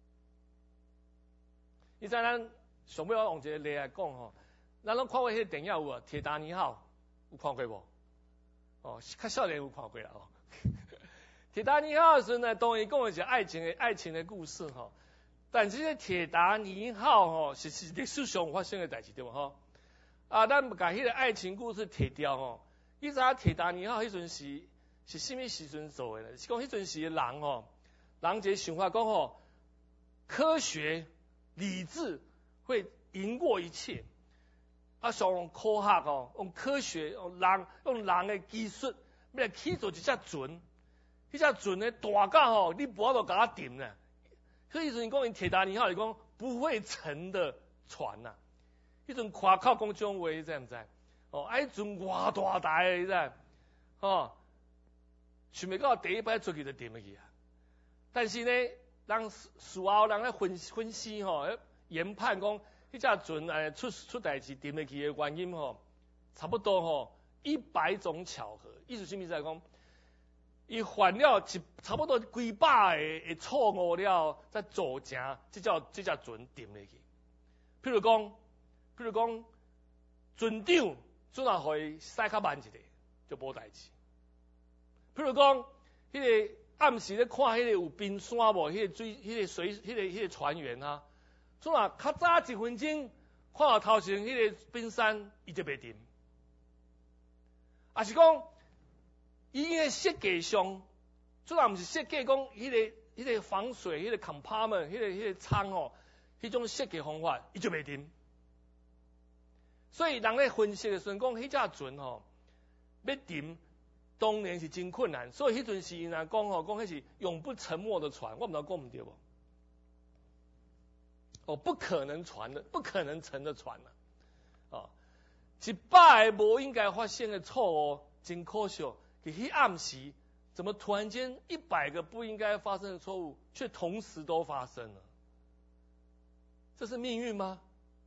你知咱上尾我用一个例来讲吼，咱拢看过迄个电影有啊，《铁达尼号》有看过无？哦，较少年有看过啦哦。铁达尼号的时候呢，当然讲的是爱情的爱情的故事哈。但是这铁达尼号吼是是历史上发生的代志对无吼？啊，咱把迄个爱情故事摕掉吼。你知影铁达尼号迄阵是是啥物时阵做的呢？是讲迄阵时的人吼，人一个想法讲吼，科学理智会赢过一切。啊，上科学哦，用科学用人用人的技术，要来起造一只船。迄只船呢大到吼，你无法度甲它沉呢。所以迄阵讲，因铁达尼号是讲不会沉的船呐、啊。迄阵夸口讲种话，你知唔知？哦，啊，迄阵偌大台，你知？哦，想袂到第一摆出去就沉去啊。但是呢，人事后人咧分分析吼、哦，研判讲，迄只船诶出出代志沉去的原因吼，差不多吼一百种巧合。意思啥物事？讲？伊犯了一差不多几百个的错误了，再造成这叫这只船沉落去。譬如讲，譬如讲，船长只若互伊驶较慢一点，就无代志。譬如讲，迄、那个暗时咧看迄个有冰山无，迄、那个水，迄、那个水，迄、那个迄、那个船员啊，只若较早一分钟看到头前迄个冰山，伊就袂沉。啊是讲。伊个设计上，虽然毋是设计讲迄个、迄个防水、迄个 compartment、迄个、迄个舱吼，迄种设计方法，伊就袂沉。所以人咧分析的时阵讲，迄只船吼要沉，当然是真困难。所以迄阵时因来讲吼，讲迄是永不沉没的船，我毋知道讲毋对无？哦，不可能船的，不可能沉的船啊！哦，一百个无应该发生的错误，真可惜。给迄暗时，怎么突然间一百个不应该发生的错误，却同时都发生了？这是命运吗？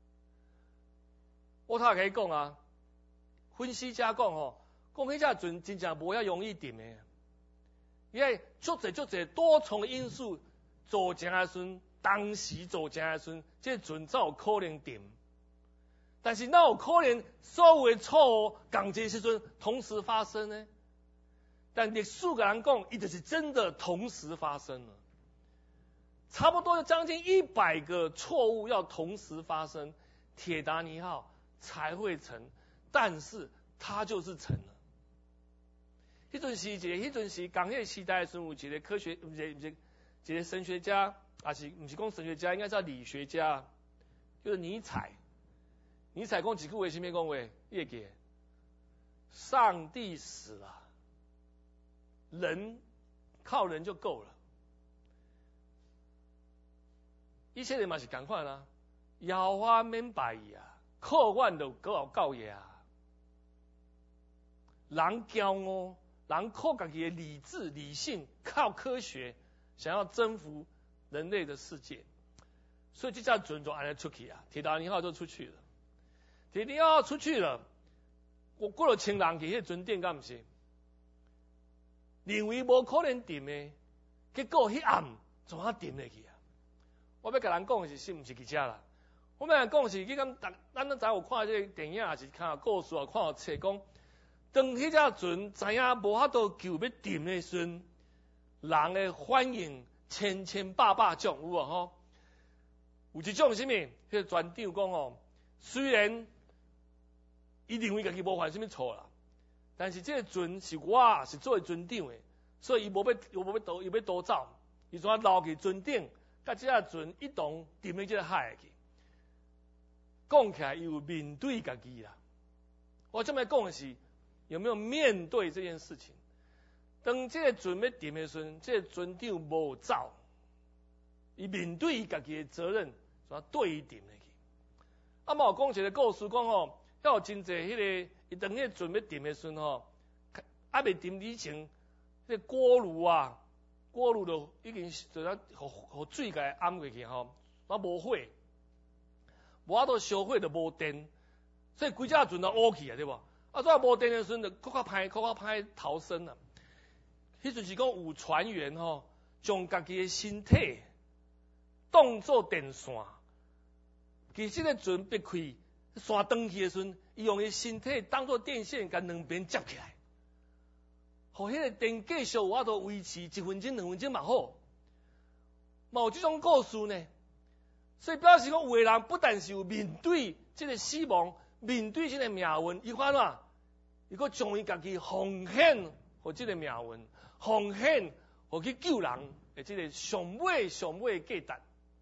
我头可以讲啊，分析家讲吼，讲迄只船真正无遐容易沉的，因为足侪足侪多重因素造成的时阵，当时造成的时阵，这船才有可能沉。但是哪有可能所有的错误同一时阵同时发生呢？但历史个人讲，伊就是真的同时发生了，差不多有将近一百个错误要同时发生，铁达尼号才会沉，但是它就是沉了。迄阵时一个，迄阵时工业时代的时候，有一个科学，毋是毋是一个神学家，也是毋是讲神学家，应该叫理学家，就是尼采。尼采讲一句话，啥物讲话？你会记？上帝死了。人靠人就够了，以色列嘛是同款啦，耶和华免拜伊啊，靠阮就够有够嘢啊。人骄傲，人靠家己的理智、理性，靠科学想要征服人类的世界，所以这架船就安尼出去啊，铁达尼号就出去了。铁达尼号出去了，我过了千人去迄船顶，敢毋是？认为无可能沉的，结果迄暗怎啊沉落去啊？我要甲人讲的是，是毋是记者啦？我要人讲的是，你敢咱咱都知有看这个电影，也是看故事，也看册讲，当迄只船知影无法度救要沉的时阵，人的反应千千百百种，有无吼？有一种是啥物？迄个船长讲哦，虽然伊认为家己无犯啥物错啦。但是这个船是我是作为船长的，所以伊无要，伊无要逃，伊要逃走，伊怎啊留去船顶，甲这只船一同沉去这个海去。讲起来，伊有面对家己啦。我这么讲的是，有没有面对这件事情？当这个船要沉的时候，这个船长无走，伊面对伊家己的责任，怎啊对伊沉下去？啊，嘛有讲一个故事，讲吼，要有真侪迄个。伊当迄船要沉的时阵吼，还未沉之前，迄个锅炉啊， 锅炉就已经就咱互互水甲淹过去吼，啊无火，无法度烧火就无电，所以规只船就乌去啊，对无？啊，所以无电的时阵就搁较歹，搁较歹逃生啊。迄阵是讲有船员吼，将家己的身体当作电线，其实个船别开线断去的时阵，伊用伊身体当作电线，甲两边接起来，互迄个电继续有法度维持一分钟、两分钟嘛好。嘛有即种故事呢，所以表示讲有个人不但是有面对即个死亡，面对即个命运，伊看怎？伊阁将伊家己奉献互即个命运，奉献互去救人的即个上尾上尾的价值。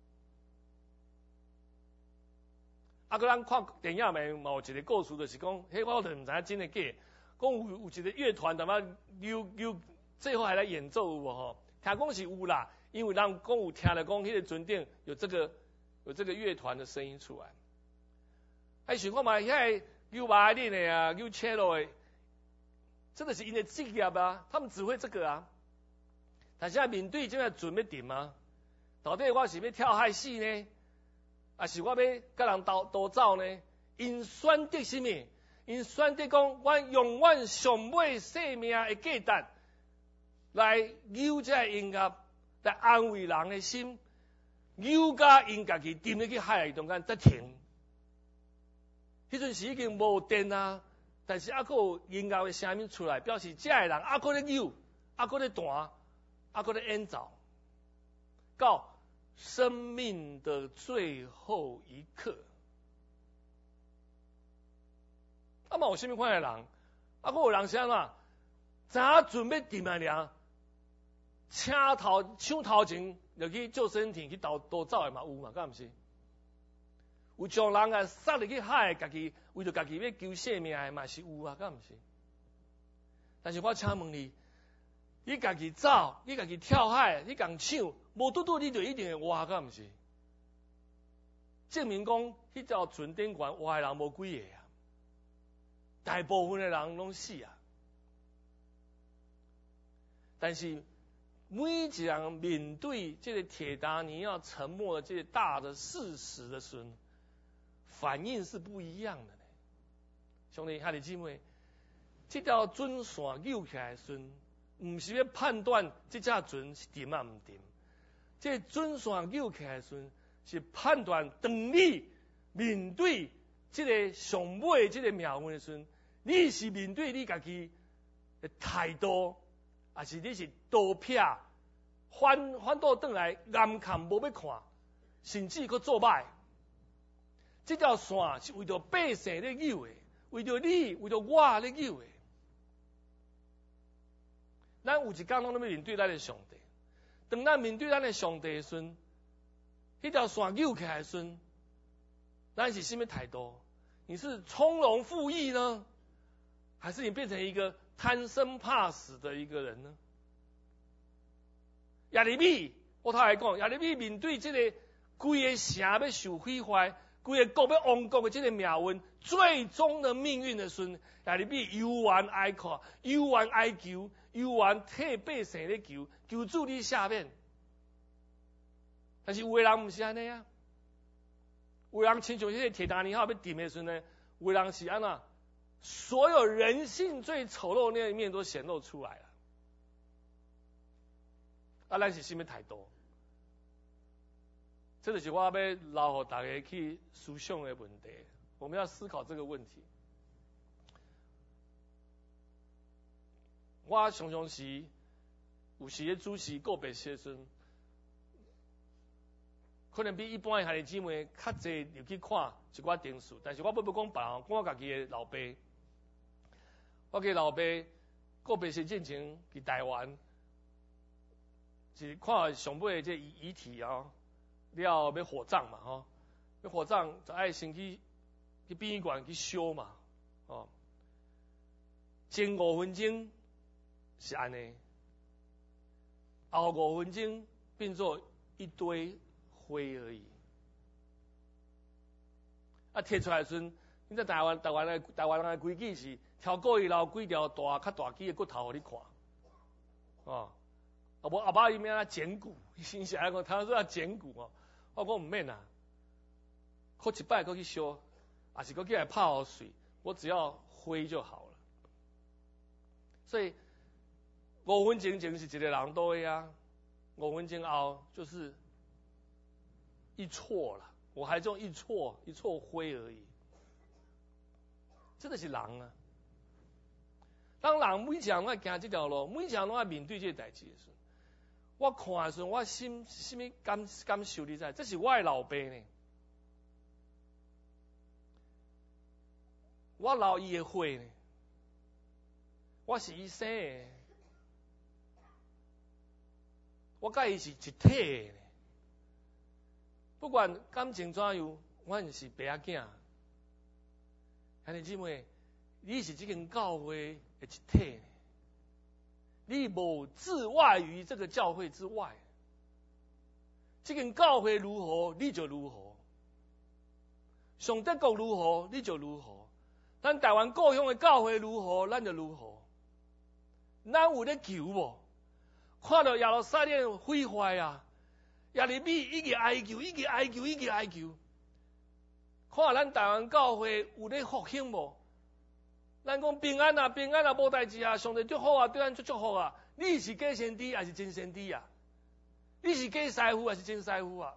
啊，佮咱看电影咪嘛有一个故事，就是讲，迄我就毋知影真诶假。讲有有一个乐团淡仔溜溜，最后还来演奏有无吼？听讲是有啦，因为人讲有听了讲，迄个船顶有这个有这个乐团的声音出来。哎，想看嘛，遐个溜马林的啊，溜切罗的，真的是因的职业啊，他们只会这个啊。但是面对这个船要沉啊，到底我是要跳海死呢？啊，是我要甲人斗斗走呢？因选择什么？因选择讲，我用我上尾生命的价值来扭这音乐，来安慰人的心，扭甲因家己沉入去海里中间再停。迄阵时已经无电啊，但是还阁有音乐的声音出来，表示这个人还阁咧扭，还阁咧弹，还阁咧演奏，到生命的最后一刻。啊嘛有啥物款的人，啊，佫有人是安怎？知影准备沉啊尔，车头抢头前就去救生艇去逃逃走的嘛有嘛，敢毋是？有将人啊杀入去海，家己为着家己要救性命的嘛是有啊，敢毋是？但是我请问你，你家己走，你家己跳海，你共抢，无拄拄你就一定会活，敢毋是？证明讲，迄条船顶悬活的人无几个啊。大部分的人拢死啊，但是每一个人面对这个铁达尼亚沉没的这个大的事实的时候，反应是不一样的呢。兄弟兄弟姊妹，这条船线扭起来的时候，唔是要判断这架船是沉啊唔沉，这船线扭起来的时候，是判断当你面对这个上尾这个命运的时候，你是面对你家己的态度，还是你是刀撇反反倒转来眼看无要看，甚至佫做歹？这条线是为着百姓咧扭的，为着你，为着我咧扭的。咱有一天拢要面对咱的上帝，当咱面对咱的上帝的时阵，迄条线扭起来的时阵，咱是什么态度？你是从容赴义呢，还是你变成一个贪生怕死的一个人呢？亚利米，我头来讲，亚利米面对这个规个城要受毁坏，规个国要亡国的这个命运，最终的命运的时候，亚利米犹原哀哭，犹原哀求，犹原替百姓咧求，求主你赦免。但是有的人唔是安尼啊。有人亲像迄个铁达尼号要沉的时候呢，有人是安怎？所有人性最丑陋那一面都显露出来了。啊，咱是什么态度？这就是我要留给大家去思想的问题。我们要思考这个问题。我常常是有时咧主持个别学生。可能比一般的兄弟姊妹较济入去看一寡电视，但是我不要讲别人，讲我家己的老爸，我家老爸个别是进前伫台湾，是看上尾的这遗体啊，了要火葬嘛吼，要火葬就爱先去去殡仪馆去烧嘛，哦，前五分钟是安尼，后五分钟变做一堆灰而已。啊，摕出来的时阵，你在台湾台湾的台湾人的规矩是，超过伊留几条大较大只的骨头互你看，哦， 啊无阿爸伊免啊捡骨，伊心想讲他说要捡骨哦，我讲唔免啊，靠一摆过去烧，还是过去来泡水，我只要灰就好了。所以五分钟前是一个人都会啊，五分钟后就是一撮了，我还用一撮一撮灰而已，真的是人啊。当人每一项拢爱行这条路，每一项拢爱面对这个代志的时候，我看的时候，我心什么感感受你知？这是我的老爸呢，我老伊的血呢，我是伊生的，我甲伊是一体的呢。不管感情怎样，阮是爸仔囝。兄弟姊妹，你是这间教会的一体，你无自外于这个教会之外。这间教会如何，你就如何；上帝国如何，你就如何。咱台湾故乡的教会如何，咱就如何。咱有咧求无？看到耶路撒冷毁坏啊！耶利米一直哀求，一直哀求，一直哀求。看咱台湾教会有咧复兴无？咱讲平安啊，平安啊，无代志啊，上帝祝福啊，对咱祝福啊。你是假先知还是真先知啊？你是假师傅还是真师傅啊？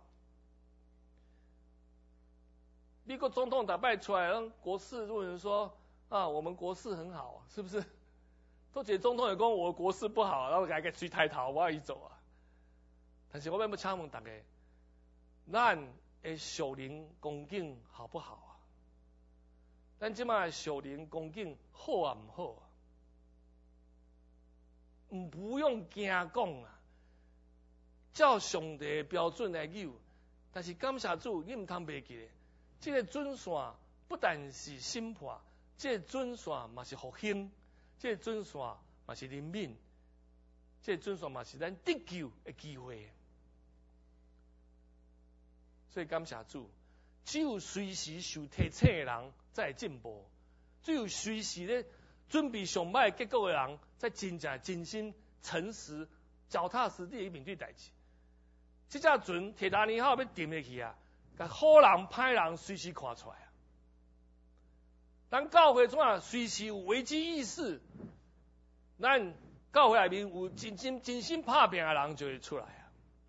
美国总统打败出来，让国事有人说啊，我们国事很好，是不是？都觉得总统也讲我国事不好，然后改个水抬头，我要伊走啊。但是我要要请问大家，咱的属灵恭敬好不好啊？咱即摆属灵恭敬好啊唔好啊？唔不用惊讲啊，照上帝的标准来有。但是感谢主，你唔通袂记咧，这个准线不但是审判，这个准线嘛是复兴，这个准线嘛是怜悯，这个准线嘛是咱得救的机会。所以感谢主，只有随时受提醒的人才会进步，只有随时咧准备上歹结果的人，才真正真心诚实、脚踏实地去面对代志。这只船铁达尼号要沉下去啊，甲好人歹人随时看出来啊。咱教会怎啊随时有危机意识，咱教会内面有真心真心拍拼的人就会出来啊。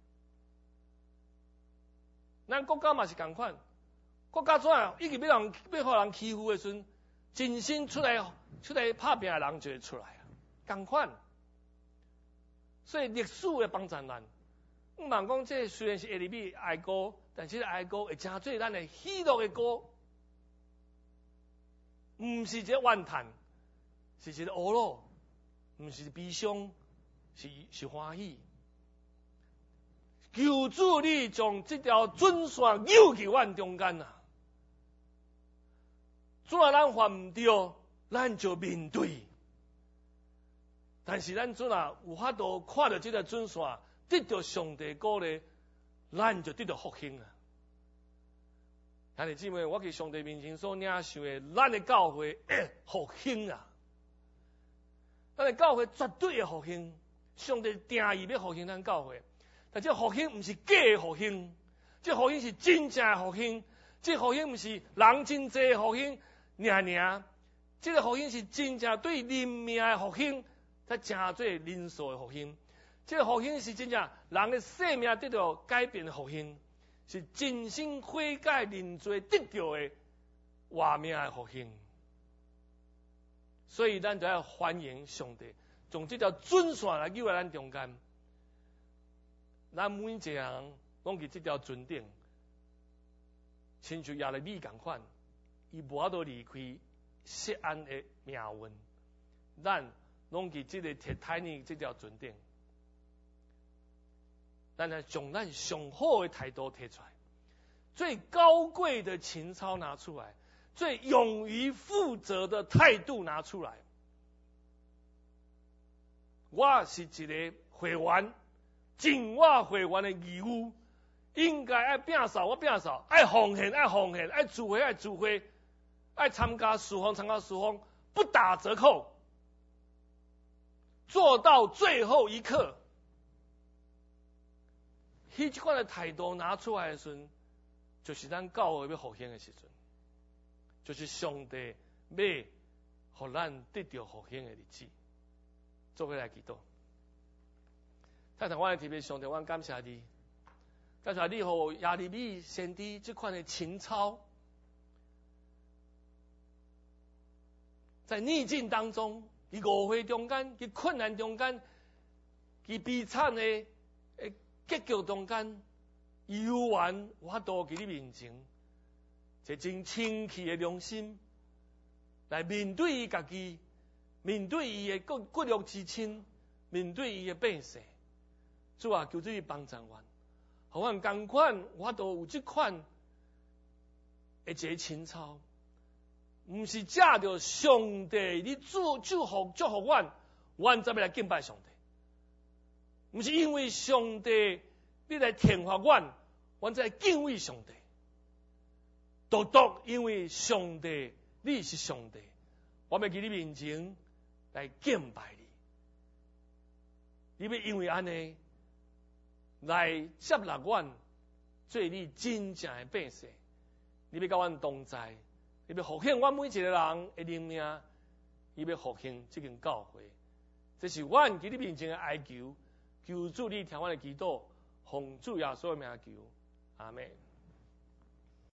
咱国家嘛是同款，国家怎样一直要人要互人欺负的时阵，真心出来出来拍拼的人就会出来啊，同款。所以历史会帮助咱。毋茫讲这虽然是耶利米哀歌，但是哀歌会真做咱的喜乐的歌，毋是一个怨叹，是一个懊恼，毋是悲伤，是是欢喜。求主你将这条准线扭去阮中间啊！怎啊咱犯唔对，咱就面对。但是咱怎啊有法度看到这条准线，得到上帝鼓励，咱就得到复兴啊！兄弟姊妹，我去上帝面前所领受的，咱的教会复兴啊！咱的教会绝对的复兴，上帝定义要复兴咱教会。但这复兴不是假的复兴，这复兴是真正的复兴。这复兴不是人真济的复兴，尔尔。这个复兴是真正对人命的复兴，才真做人数的复兴。这个复兴是真正人的生命得到改变的复兴，是真心悔改认罪得到的活命的复兴。所以咱就要欢迎上帝，从这条准线来救在咱中间。咱每一个人拢伫这条船顶，亲像耶利米同款，伊无法度离开锡安的命运。咱拢伫这个铁泰尼这条船顶，咱来将咱上好的态度提出来，最高贵的情操拿出来，最勇于负责的态度拿出来。我是一个会员。尽我会员的义务，应该爱摒扫我摒扫，爱奉献爱奉献，爱聚会爱聚会，爱参加侍奉参加侍奉，不打折扣，做到最后一刻。 迄即款的态度拿出来的时阵，就是咱教会要复兴的时阵，就是上帝要互咱得到复兴的日子。做伙来祈祷。太太，我来特别上帝，我感谢你，感谢你互亚利米先知这款的情操，在逆境当中，伫误会中间，伫困难中间，伫悲惨的诶结局中间，犹原有法度伫你面前，一真清气的良心来面对伊家己，面对伊的骨骨肉之亲，面对伊的百姓。主啊，求主伊帮助阮，互阮同款有法度有即款的一个情操。毋是借着上帝你祝祝福祝福阮，阮才要来敬拜上帝；毋是因为上帝你来天罚阮，阮才来敬畏上帝。独独因为上帝你是上帝，我要伫你面前来敬拜你。你要因为安尼来接纳阮，做你真正的百姓。你要甲阮同在。你要复兴阮每一个人的灵命，你要复兴这间教会，这是阮伫你面前的哀求，求主你听阮的祈祷，奉主耶稣的名求，阿门。